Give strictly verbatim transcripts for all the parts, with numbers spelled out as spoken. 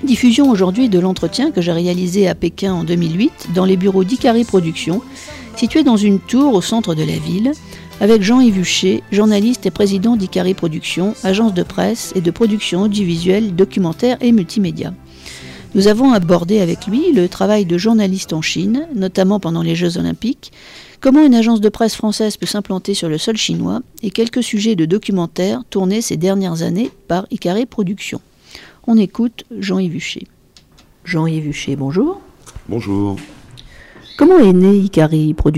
Diffusion aujourd'hui de l'entretien que j'ai réalisé à Pékin en deux mille huit dans les bureaux d'Ikari Productions, situés dans une tour au centre de la ville, avec Jean-Yves Huchet, journaliste et président d'Ikari Productions, agence de presse et de production audiovisuelle, documentaire et multimédia. Nous avons abordé avec lui le travail de journaliste en Chine, notamment pendant les Jeux Olympiques, comment une agence de presse française peut s'implanter sur le sol chinois et quelques sujets de documentaires tournés ces dernières années par Ikari Productions. On écoute Jean-Yves Huchet. Jean-Yves Huchet, bonjour. Bonjour. Comment est né Ikari Productions ?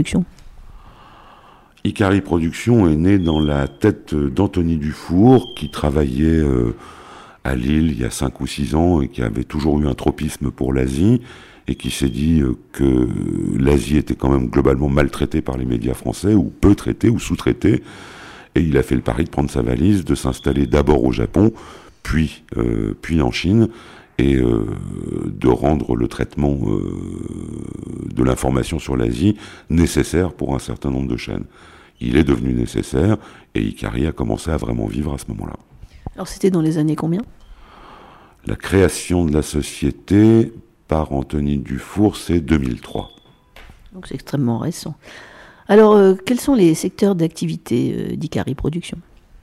Ikari Productions est né dans la tête d'Anthony Dufour, qui travaillait euh, à Lille il y a cinq ou six ans et qui avait toujours eu un tropisme pour l'Asie et qui s'est dit euh, que l'Asie était quand même globalement maltraitée par les médias français, ou peu traitée, ou sous-traitée. Et il a fait le pari de prendre sa valise, de s'installer d'abord au Japon, puis, euh, puis en Chine, et euh, de rendre le traitement euh, de l'information sur l'Asie nécessaire pour un certain nombre de chaînes. Il est devenu nécessaire, et Ikari a commencé à vraiment vivre à ce moment-là. Alors c'était dans les années combien ? La création de la société par Anthony Dufour, c'est deux mille trois. Donc c'est extrêmement récent. Alors, euh, quels sont les secteurs d'activité euh, d'Ikari Productions ?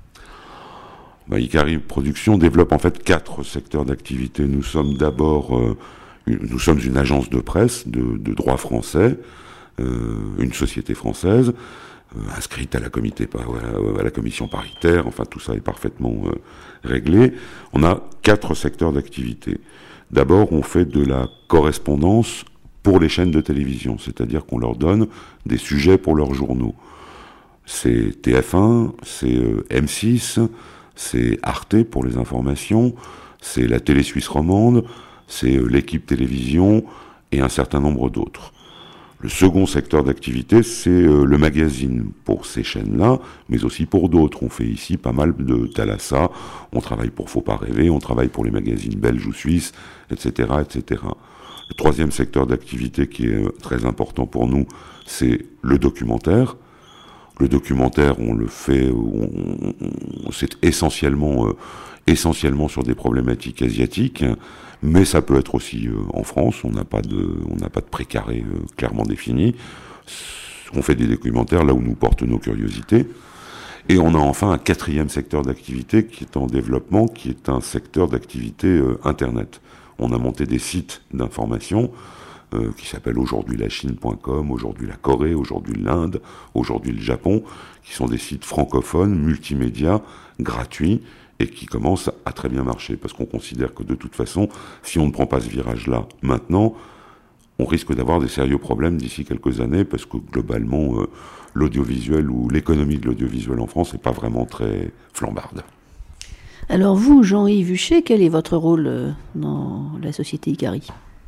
Bah, Ikari Productions développe en fait quatre secteurs d'activité. Nous sommes d'abord, euh, une, nous sommes une agence de presse de, de droit français, euh, une société française, euh, inscrite à la, comité, à la commission paritaire, enfin tout ça est parfaitement euh, réglé. On a quatre secteurs d'activité. D'abord, on fait de la correspondance pour les chaînes de télévision, c'est-à-dire qu'on leur donne des sujets pour leurs journaux. C'est T F un, c'est euh, M six, c'est Arte pour les informations, c'est la Télé Suisse Romande, c'est euh, l'équipe télévision et un certain nombre d'autres. Le second secteur d'activité, c'est euh, le magazine pour ces chaînes-là, mais aussi pour d'autres. On fait ici pas mal de Thalassa, on travaille pour Faut pas rêver, on travaille pour les magazines belges ou suisses, et cetera, et cetera. Le troisième secteur d'activité qui est très important pour nous, c'est le documentaire. Le documentaire, on le fait, on, on, c'est essentiellement, euh, essentiellement sur des problématiques asiatiques, mais ça peut être aussi euh, en France. On n'a pas de, on n'a pas de précaré euh, clairement défini. On fait des documentaires là où nous portent nos curiosités. Et on a enfin un quatrième secteur d'activité qui est en développement, qui est un secteur d'activité euh, Internet. On a monté des sites d'information euh, qui s'appellent aujourd'hui la Chine point com, aujourd'hui la Corée, aujourd'hui l'Inde, aujourd'hui le Japon, qui sont des sites francophones, multimédia, gratuits, et qui commencent à très bien marcher, parce qu'on considère que de toute façon, si on ne prend pas ce virage-là maintenant, on risque d'avoir des sérieux problèmes d'ici quelques années, parce que globalement, euh, l'audiovisuel ou l'économie de l'audiovisuel en France n'est pas vraiment très flambarde. Alors vous, Jean-Yves Huchet, quel est votre rôle euh, dans la société Ikari ?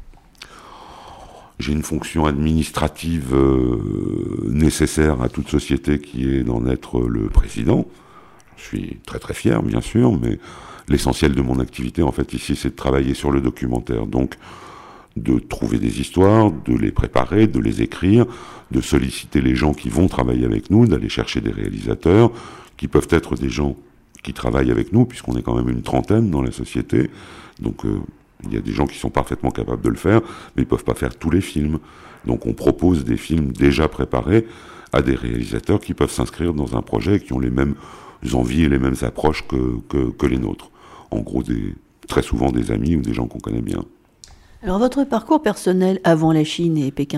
J'ai une fonction administrative euh, nécessaire à toute société qui est d'en être le président. Je suis très très fier, bien sûr, mais l'essentiel de mon activité, en fait, ici, c'est de travailler sur le documentaire. Donc, de trouver des histoires, de les préparer, de les écrire, de solliciter les gens qui vont travailler avec nous, d'aller chercher des réalisateurs, qui peuvent être des gens qui travaillent avec nous, puisqu'on est quand même une trentaine dans la société. Donc, euh, il y a des gens qui sont parfaitement capables de le faire, mais ils peuvent pas faire tous les films. Donc, on propose des films déjà préparés à des réalisateurs qui peuvent s'inscrire dans un projet et qui ont les mêmes envies et les mêmes approches que, que, que les nôtres. En gros, des, très souvent des amis ou des gens qu'on connaît bien. Alors, votre parcours personnel avant la Chine et Pékin ?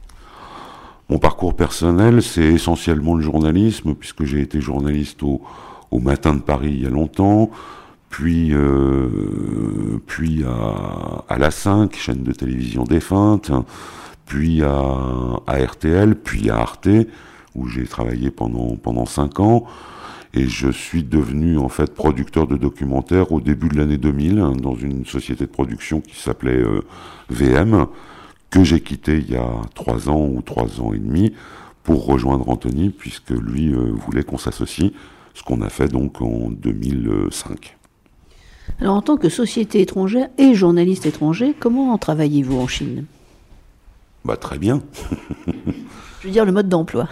Mon parcours personnel, c'est essentiellement le journalisme, puisque j'ai été journaliste au, au Matin de Paris il y a longtemps, puis, euh, puis à, à la cinq, chaîne de télévision défunte, puis à, à R T L, puis à Arte, où j'ai travaillé pendant, pendant cinq ans. Et je suis devenu en fait producteur de documentaires au début de l'année deux mille, hein, dans une société de production qui s'appelait euh, V M, que j'ai quitté il y a trois ans ou trois ans et demi pour rejoindre Anthony, puisque lui euh, voulait qu'on s'associe, ce qu'on a fait donc en deux mille cinq. Alors en tant que société étrangère et journaliste étranger, comment travaillez-vous en Chine ? Bah très bien. Je veux dire le mode d'emploi.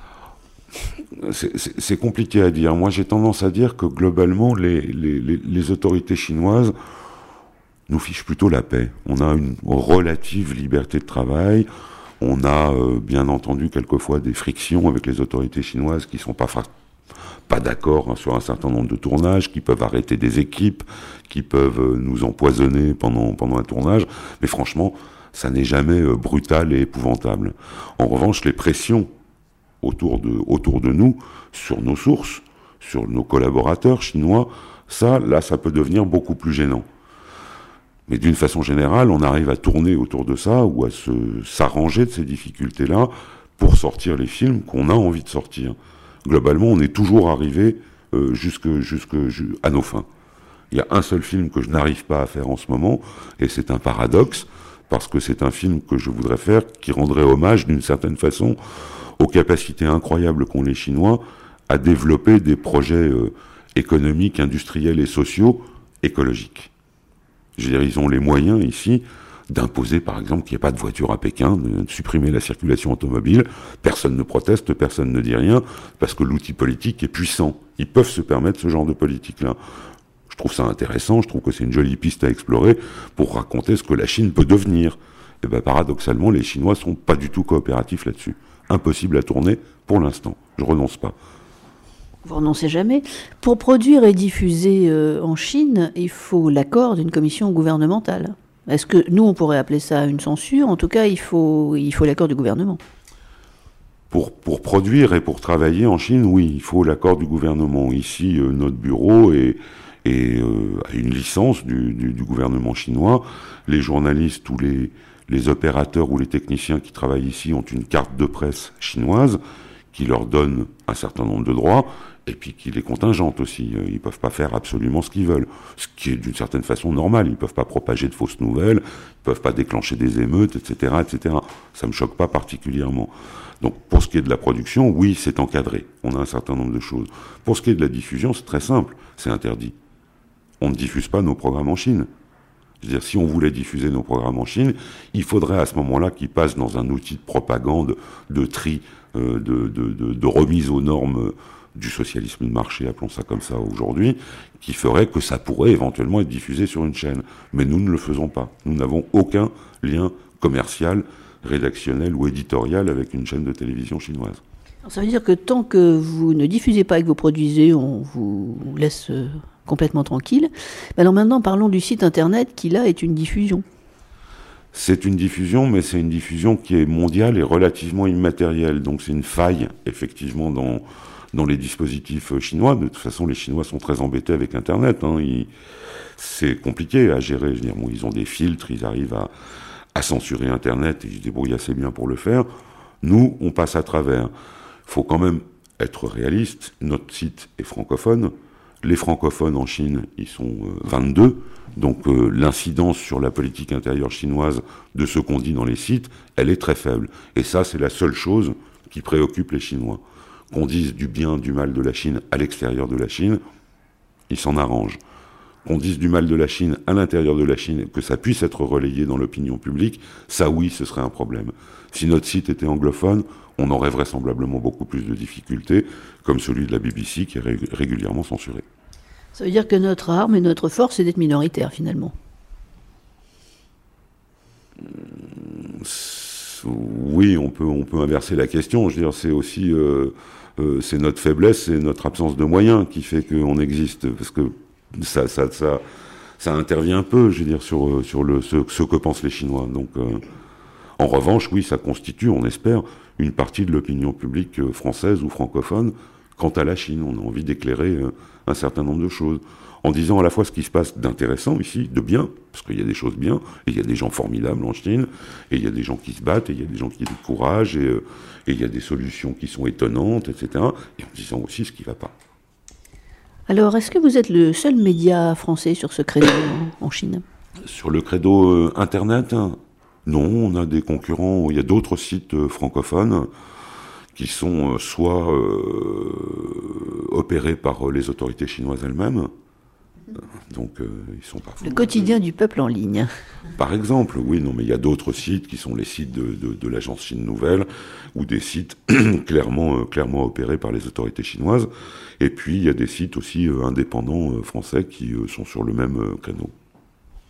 C'est, c'est, c'est compliqué à dire. Moi, j'ai tendance à dire que globalement, les, les, les, les autorités chinoises nous fiche plutôt la paix. On a une relative liberté de travail. On a euh, bien entendu quelquefois des frictions avec les autorités chinoises qui sont pas fra- pas d'accord hein, sur un certain nombre de tournages, qui peuvent arrêter des équipes, qui peuvent euh, nous empoisonner pendant pendant un tournage. Mais franchement, ça n'est jamais euh, brutal et épouvantable. En revanche, les pressions autour de autour de nous, sur nos sources, sur nos collaborateurs chinois, ça, là, ça peut devenir beaucoup plus gênant. Mais d'une façon générale, on arrive à tourner autour de ça ou à se, s'arranger de ces difficultés-là pour sortir les films qu'on a envie de sortir. Globalement, on est toujours arrivé euh, jusque, jusque ju- à nos fins. Il y a un seul film que je n'arrive pas à faire en ce moment, et c'est un paradoxe, parce que c'est un film que je voudrais faire qui rendrait hommage, d'une certaine façon, aux capacités incroyables qu'ont les Chinois à développer des projets euh, économiques, industriels et sociaux écologiques. Je veux dire, ils ont les moyens ici d'imposer, par exemple, qu'il n'y ait pas de voiture à Pékin, de supprimer la circulation automobile. Personne ne proteste, personne ne dit rien, parce que l'outil politique est puissant. Ils peuvent se permettre ce genre de politique-là. Je trouve ça intéressant, je trouve que c'est une jolie piste à explorer pour raconter ce que la Chine peut devenir. Et bien, paradoxalement, les Chinois sont pas du tout coopératifs là-dessus. Impossible à tourner pour l'instant. Je renonce pas. Vous renoncez jamais. Pour produire et diffuser euh, en Chine, il faut l'accord d'une commission gouvernementale. Est-ce que nous, on pourrait appeler ça une censure? En tout cas, il faut, il faut l'accord du gouvernement. Pour, pour produire et pour travailler en Chine, oui, il faut l'accord du gouvernement. Ici, euh, notre bureau est, est euh, a une licence du, du, du gouvernement chinois. Les journalistes ou les, les opérateurs ou les techniciens qui travaillent ici ont une carte de presse chinoise qui leur donne un certain nombre de droits, et puis qui les contingente aussi. Ils peuvent pas faire absolument ce qu'ils veulent, ce qui est d'une certaine façon normal. Ils peuvent pas propager de fausses nouvelles, ils peuvent pas déclencher des émeutes, et cetera, et cetera. Ça me choque pas particulièrement. Donc, pour ce qui est de la production, oui, c'est encadré. On a un certain nombre de choses. Pour ce qui est de la diffusion, c'est très simple. C'est interdit. On ne diffuse pas nos programmes en Chine. C'est-à-dire, si on voulait diffuser nos programmes en Chine, il faudrait à ce moment-là qu'ils passent dans un outil de propagande, de tri, euh, de, de, de, de remise aux normes du socialisme de marché, appelons ça comme ça aujourd'hui, qui ferait que ça pourrait éventuellement être diffusé sur une chaîne. Mais nous ne le faisons pas. Nous n'avons aucun lien commercial, rédactionnel ou éditorial avec une chaîne de télévision chinoise. Alors, ça veut dire que tant que vous ne diffusez pas et que vous produisez, on vous laisse euh, complètement tranquille. Alors maintenant, parlons du site internet qui, là, est une diffusion. C'est une diffusion, mais c'est une diffusion qui est mondiale et relativement immatérielle. Donc c'est une faille, effectivement, dans... dans les dispositifs chinois. De toute façon, les Chinois sont très embêtés avec Internet. Hein. Ils... C'est compliqué à gérer. Je veux dire, bon, ils ont des filtres, ils arrivent à, à censurer Internet, et ils se débrouillent assez bien pour le faire. Nous, on passe à travers. Il faut quand même être réaliste. Notre site est francophone. Les francophones en Chine, ils sont euh, vingt-deux. Donc euh, l'incidence sur la politique intérieure chinoise de ce qu'on dit dans les sites, elle est très faible. Et ça, c'est la seule chose qui préoccupe les Chinois. Qu'on dise du bien, du mal de la Chine à l'extérieur de la Chine, ils s'en arrangent. Qu'on dise du mal de la Chine à l'intérieur de la Chine, que ça puisse être relayé dans l'opinion publique, ça oui, ce serait un problème. Si notre site était anglophone, on aurait vraisemblablement beaucoup plus de difficultés, comme celui de la B B C qui est ré- régulièrement censuré. Ça veut dire que notre arme et notre force, c'est d'être minoritaire, finalement. Oui, on peut, on peut inverser la question. Je veux dire, c'est aussi... Euh, Euh, c'est notre faiblesse, c'est notre absence de moyens qui fait qu'on existe, parce que ça, ça, ça, ça intervient un peu, je veux dire, sur, sur le, ce, ce que pensent les Chinois. Donc, euh, en revanche, oui, ça constitue, on espère, une partie de l'opinion publique française ou francophone quant à la Chine. On a envie d'éclairer euh, un certain nombre de choses, en disant à la fois ce qui se passe d'intéressant ici, de bien, parce qu'il y a des choses bien, et il y a des gens formidables en Chine, et il y a des gens qui se battent, et il y a des gens qui ont du courage, et, euh, et il y a des solutions qui sont étonnantes, et cetera, et en disant aussi ce qui ne va pas. Alors, est-ce que vous êtes le seul média français sur ce créneau en Chine? Sur le credo euh, Internet, non, on a des concurrents, il y a d'autres sites euh, francophones qui sont euh, soit euh, opérés par euh, les autorités chinoises elles-mêmes, donc euh, ils sont parfois... Le quotidien du peuple en ligne. Par exemple, oui, non, mais il y a d'autres sites qui sont les sites de, de, de l'agence Chine Nouvelle, ou des sites clairement, euh, clairement opérés par les autorités chinoises, et puis il y a des sites aussi euh, indépendants euh, français qui euh, sont sur le même euh, créneau.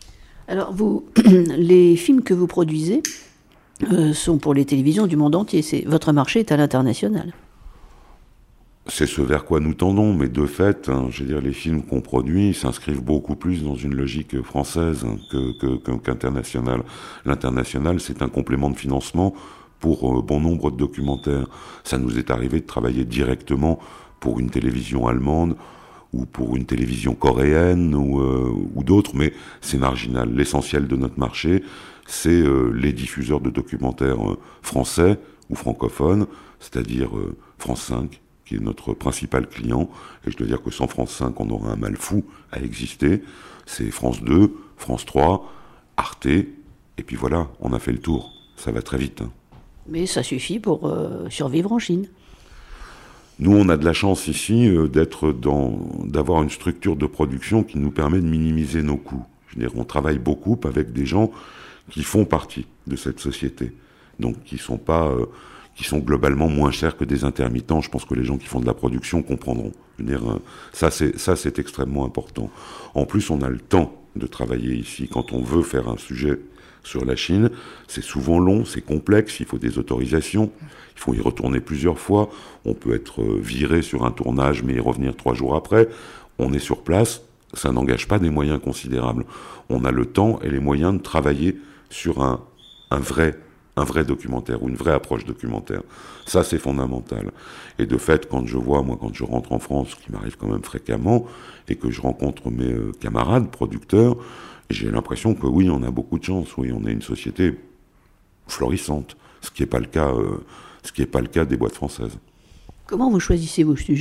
Alors, vous, les films que vous produisez euh, sont pour les télévisions du monde entier. C'est, votre marché est à l'international. C'est ce vers quoi nous tendons, mais de fait, hein, je veux dire, les films qu'on produit s'inscrivent beaucoup plus dans une logique française hein, que, que, que, qu'internationale. L'international, c'est un complément de financement pour euh, bon nombre de documentaires. Ça nous est arrivé de travailler directement pour une télévision allemande ou pour une télévision coréenne ou, euh, ou d'autres, mais c'est marginal. L'essentiel de notre marché, c'est euh, les diffuseurs de documentaires euh, français ou francophones, c'est-à-dire euh, France cinq, qui est notre principal client, et je dois dire que sans France cinq, on aurait un mal fou à exister. C'est France deux, France trois, Arte, et puis voilà, on a fait le tour. Ça va très vite. Hein. Mais ça suffit pour euh, survivre en Chine. Nous, on a de la chance ici euh, d'être dans, d'avoir une structure de production qui nous permet de minimiser nos coûts. Je veux dire, on travaille beaucoup avec des gens qui font partie de cette société, donc qui sont pas... Euh, qui sont globalement moins chers que des intermittents. Je pense que les gens qui font de la production comprendront. Je veux dire, ça, c'est, ça, c'est extrêmement important. En plus, on a le temps de travailler ici. Quand on veut faire un sujet sur la Chine, c'est souvent long, c'est complexe, il faut des autorisations, il faut y retourner plusieurs fois. On peut être viré sur un tournage, mais y revenir trois jours après. On est sur place, ça n'engage pas des moyens considérables. On a le temps et les moyens de travailler sur un, un vrai un vrai documentaire ou une vraie approche documentaire. Ça, c'est fondamental. Et de fait, quand je vois, moi, quand je rentre en France, ce qui m'arrive quand même fréquemment, et que je rencontre mes euh, camarades producteurs, j'ai l'impression que oui, on a beaucoup de chance, oui, on est une société florissante, ce qui n'est pas le cas, euh, ce qui n'est pas le cas des boîtes françaises. Comment vous choisissez vos sujets ?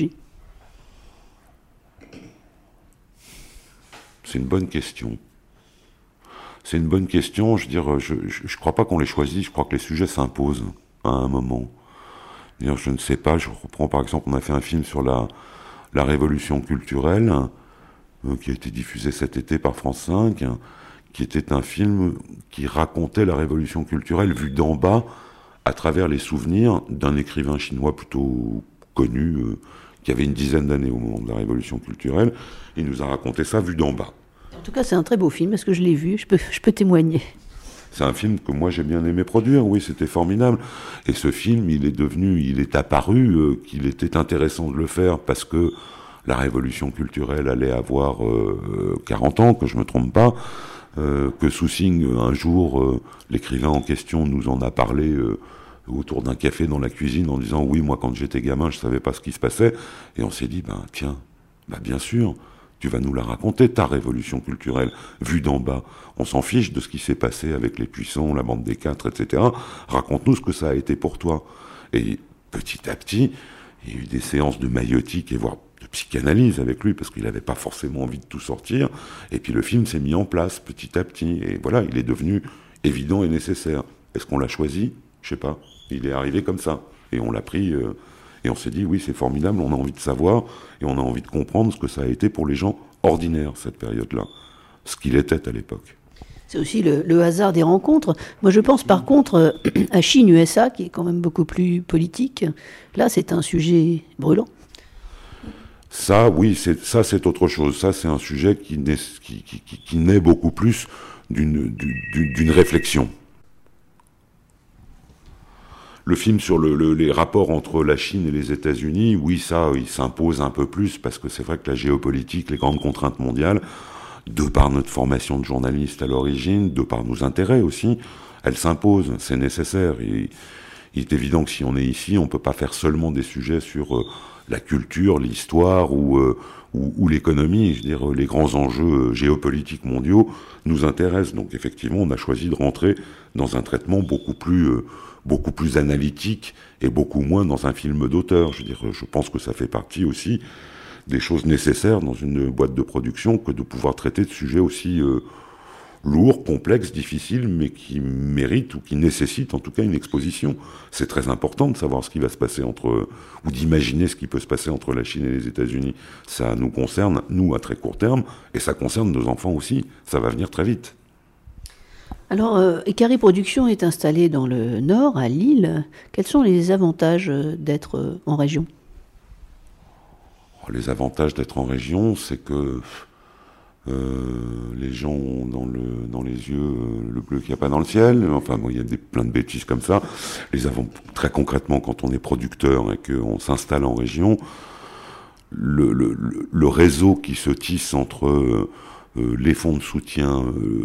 C'est une bonne question. C'est une bonne question. Je veux dire, je, je, je crois pas qu'on les choisit. Je crois que les sujets s'imposent à un moment. Dire, je ne sais pas. Je reprends par exemple, on a fait un film sur la la révolution culturelle euh, qui a été diffusé cet été par France cinq, hein, qui était un film qui racontait la révolution culturelle vue d'en bas à travers les souvenirs d'un écrivain chinois plutôt connu euh, qui avait une dizaine d'années au moment de la révolution culturelle. Il nous a raconté ça vue d'en bas. En tout cas, c'est un très beau film, parce que je l'ai vu, je peux, je peux témoigner. C'est un film que moi j'ai bien aimé produire, oui, c'était formidable. Et ce film, il est devenu, il est apparu euh, qu'il était intéressant de le faire parce que la révolution culturelle allait avoir euh, quarante ans, que je me trompe pas, euh, que Soussing, un jour, euh, l'écrivain en question nous en a parlé euh, autour d'un café dans la cuisine en disant « Oui, moi quand j'étais gamin, je savais pas ce qui se passait. » Et on s'est dit « Ben tiens, ben bien sûr ». Tu vas nous la raconter, ta révolution culturelle, vue d'en bas. On s'en fiche de ce qui s'est passé avec les Puissants, la bande des quatre, et cetera. Raconte-nous ce que ça a été pour toi. Et petit à petit, il y a eu des séances de maïotique et voire de psychanalyse avec lui, parce qu'il n'avait pas forcément envie de tout sortir. Et puis le film s'est mis en place petit à petit. Et voilà, il est devenu évident et nécessaire. Est-ce qu'on l'a choisi ? Je sais pas. Il est arrivé comme ça. Et on l'a pris... Euh, Et on s'est dit, oui, c'est formidable, on a envie de savoir, et on a envie de comprendre ce que ça a été pour les gens ordinaires, cette période-là. Ce qu'il était à l'époque. C'est aussi le, le hasard des rencontres. Moi, je pense par contre à Chine-U S A, qui est quand même beaucoup plus politique. Là, c'est un sujet brûlant. Ça, oui, c'est, ça, c'est autre chose. Ça, c'est un sujet qui naît, qui, qui, qui, qui naît beaucoup plus d'une, d'une, d'une réflexion. Le film sur le, le, les rapports entre la Chine et les États-Unis, oui, ça, il s'impose un peu plus, parce que c'est vrai que la géopolitique, les grandes contraintes mondiales, de par notre formation de journaliste à l'origine, de par nos intérêts aussi, elles s'imposent, c'est nécessaire. Et, il est évident que si on est ici, on peut pas faire seulement des sujets sur euh, la culture, l'histoire ou, euh, ou, ou l'économie. Je veux dire, les grands enjeux géopolitiques mondiaux nous intéressent. Donc effectivement, on a choisi de rentrer dans un traitement beaucoup plus... Euh, beaucoup plus analytique et beaucoup moins dans un film d'auteur. Je veux dire, je pense que ça fait partie aussi des choses nécessaires dans une boîte de production que de pouvoir traiter de sujets aussi euh, lourds, complexes, difficiles, mais qui méritent ou qui nécessitent en tout cas une exposition. C'est très important de savoir ce qui va se passer entre, ou d'imaginer ce qui peut se passer entre la Chine et les États-Unis. Ça nous concerne, nous, à très court terme, et ça concerne nos enfants aussi. Ça va venir très vite. Alors, euh, Ikari Productions est installé dans le Nord, à Lille. Quels sont les avantages d'être euh, en région ? Les avantages d'être en région, c'est que Euh, les gens ont dans, le, dans les yeux euh, le bleu qu'il n'y a pas dans le ciel. Enfin, bon, il y a des, plein de bêtises comme ça. Les avons très concrètement, quand on est producteur et qu'on s'installe en région, le, le, le réseau qui se tisse entre euh, euh, les fonds de soutien,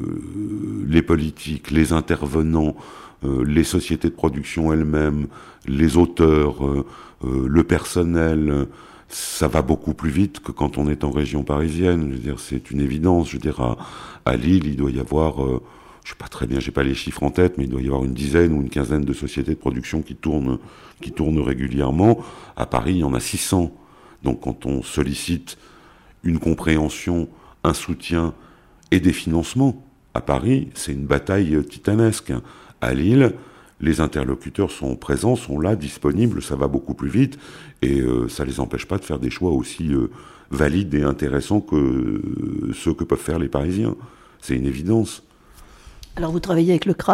euh, les politiques, les intervenants, euh, les sociétés de production elles-mêmes, les auteurs, euh, euh, le personnel, ça va beaucoup plus vite que quand on est en région parisienne. Je veux dire, c'est une évidence. Je veux dire, à, à Lille, il doit y avoir, euh, je sais pas très bien, j'ai pas les chiffres en tête, mais il doit y avoir une dizaine ou une quinzaine de sociétés de production qui tournent, qui tournent régulièrement. À Paris, il y en a six cents. Donc, quand on sollicite une compréhension, un soutien et des financements à Paris, c'est une bataille titanesque. À Lille, les interlocuteurs sont présents, sont là, disponibles, ça va beaucoup plus vite, et euh, ça les empêche pas de faire des choix aussi euh, valides et intéressants que euh, ceux que peuvent faire les Parisiens. C'est une évidence. Alors vous travaillez avec le CRAV ?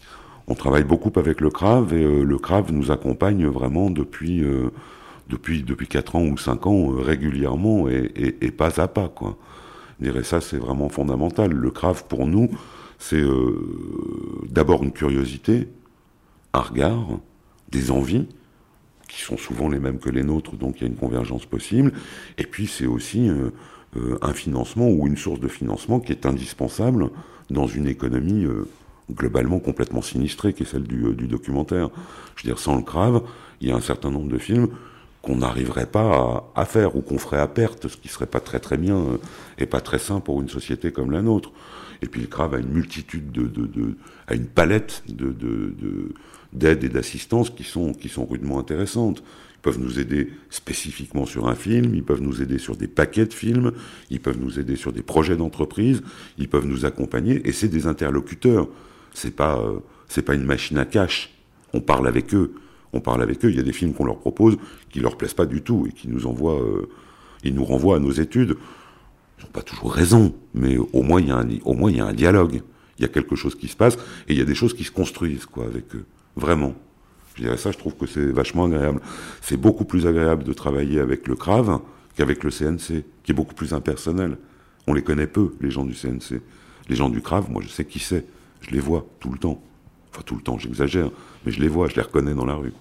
On travaille beaucoup avec le CRAV, et euh, le CRAV nous accompagne vraiment depuis, euh, depuis, depuis quatre ans ou cinq ans, euh, régulièrement, et, et, et pas à pas, quoi. Je dirais ça, c'est vraiment fondamental. Le CRAV, pour nous, c'est euh, d'abord une curiosité, un regard, des envies, qui sont souvent les mêmes que les nôtres, donc il y a une convergence possible. Et puis c'est aussi euh, euh, un financement ou une source de financement qui est indispensable dans une économie euh, globalement complètement sinistrée, qui est celle du, euh, du documentaire. Je veux dire, sans le CRAV, il y a un certain nombre de films qu'on n'arriverait pas à, à faire, ou qu'on ferait à perte, ce qui serait pas très très bien euh, et pas très sain pour une société comme la nôtre. Et puis le CRAV a une multitude de, de, de a une palette de, de, de d'aide et d'assistance qui sont, qui sont rudement intéressantes. Ils peuvent nous aider spécifiquement sur un film, ils peuvent nous aider sur des paquets de films, ils peuvent nous aider sur des projets d'entreprise, ils peuvent nous accompagner, et c'est des interlocuteurs. C'est pas, euh, c'est pas une machine à cash. On parle avec eux. On parle avec eux. Il y a des films qu'on leur propose qui leur plaisent pas du tout et qui nous envoient, euh, ils nous renvoient à nos études. Ils n'ont pas toujours raison, mais au moins il y a un, au moins il y a un dialogue. Il y a quelque chose qui se passe et il y a des choses qui se construisent, quoi, avec eux. Vraiment. Je dirais ça, je trouve que c'est vachement agréable. C'est beaucoup plus agréable de travailler avec le CRAV qu'avec le C N C, qui est beaucoup plus impersonnel. On les connaît peu, les gens du C N C. Les gens du CRAV, moi je sais qui c'est. Je les vois tout le temps. Enfin tout le temps, j'exagère, mais je les vois, je les reconnais dans la rue.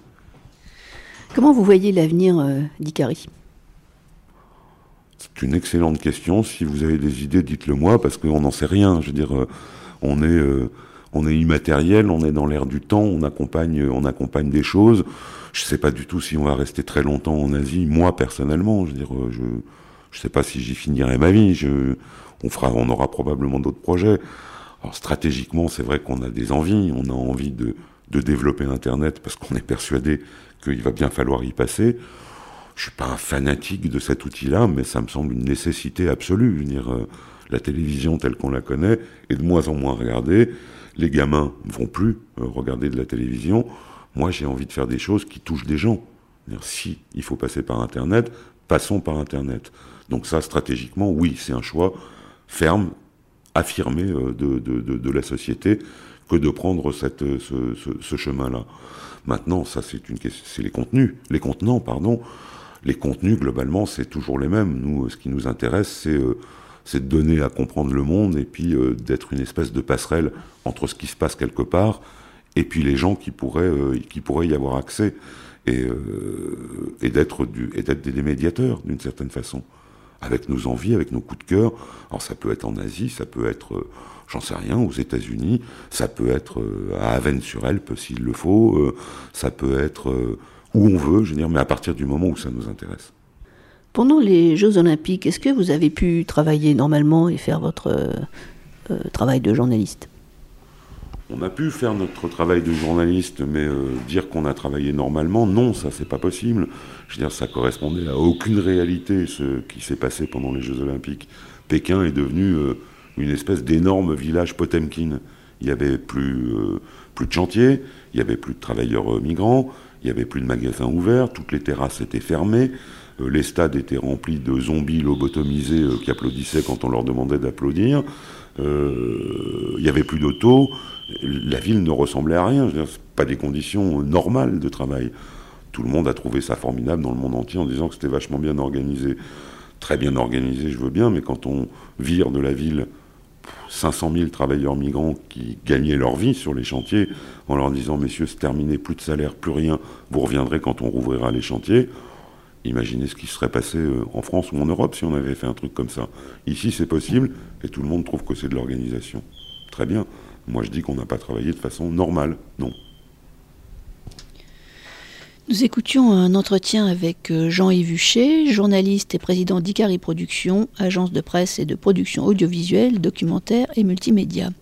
Comment vous voyez l'avenir euh, d'Ikari ? C'est une excellente question. Si vous avez des idées, dites-le moi, parce qu'on n'en sait rien. Je veux dire, euh, on est... Euh, On est immatériel, on est dans l'air du temps, on accompagne, on accompagne des choses. Je sais pas du tout si on va rester très longtemps en Asie. Moi, personnellement, je veux dire, je, je sais pas si j'y finirai ma vie. Je, on fera, on aura probablement d'autres projets. Alors, stratégiquement, c'est vrai qu'on a des envies. On a envie de, de développer Internet parce qu'on est persuadé qu'il va bien falloir y passer. Je suis pas un fanatique de cet outil-là, mais ça me semble une nécessité absolue. Je veux dire, euh, la télévision telle qu'on la connaît est de moins en moins regardée. Les gamins ne vont plus euh, regarder de la télévision. Moi, j'ai envie de faire des choses qui touchent des gens. C'est-à-dire, si il faut passer par Internet, passons par Internet. Donc ça, stratégiquement, oui, c'est un choix ferme, affirmé euh, de, de, de, de la société que de prendre cette, ce, ce, ce chemin-là. Maintenant, ça, c'est une question, c'est les contenus, les contenants, pardon. Les contenus, globalement, c'est toujours les mêmes. Nous, ce qui nous intéresse, c'est euh, c'est de donner à comprendre le monde et puis euh, d'être une espèce de passerelle entre ce qui se passe quelque part et puis les gens qui pourraient, euh, qui pourraient y avoir accès et, euh, et d'être du, et d'être des médiateurs d'une certaine façon, avec nos envies, avec nos coups de cœur. Alors ça peut être en Asie, ça peut être, euh, j'en sais rien, aux États-Unis, ça peut être euh, à Avesnes-sur-Helpe s'il le faut, euh, ça peut être euh, où on veut, je veux dire, mais à partir du moment où ça nous intéresse. Pendant les Jeux Olympiques, est-ce que vous avez pu travailler normalement et faire votre euh, euh, travail de journaliste ? On a pu faire notre travail de journaliste, mais euh, dire qu'on a travaillé normalement, non, ça c'est pas possible. Je veux dire, ça correspondait à aucune réalité, ce qui s'est passé pendant les Jeux Olympiques. Pékin est devenu euh, une espèce d'énorme village Potemkin. Il y avait plus, euh, plus de chantiers, il y avait plus de travailleurs euh, migrants, il y avait plus de magasins ouverts, toutes les terrasses étaient fermées. Les stades étaient remplis de zombies lobotomisés euh, qui applaudissaient quand on leur demandait d'applaudir. Euh, il n'y avait plus d'auto. La ville ne ressemblait à rien. Ce n'est pas des conditions normales de travail. Tout le monde a trouvé ça formidable dans le monde entier en disant que c'était vachement bien organisé. très bien organisé, je veux bien, mais quand on vire de la ville cinq cent mille travailleurs migrants qui gagnaient leur vie sur les chantiers, en leur disant « Messieurs, c'est terminé, plus de salaire, plus rien, vous reviendrez quand on rouvrira les chantiers », imaginez ce qui serait passé en France ou en Europe si on avait fait un truc comme ça. Ici, c'est possible, et tout le monde trouve que c'est de l'organisation. Très bien. Moi, je dis qu'on n'a pas travaillé de façon normale. Non. Nous écoutions un entretien avec Jean-Yves Huchet, journaliste et président d'Icari Productions, agence de presse et de production audiovisuelle, documentaire et multimédia.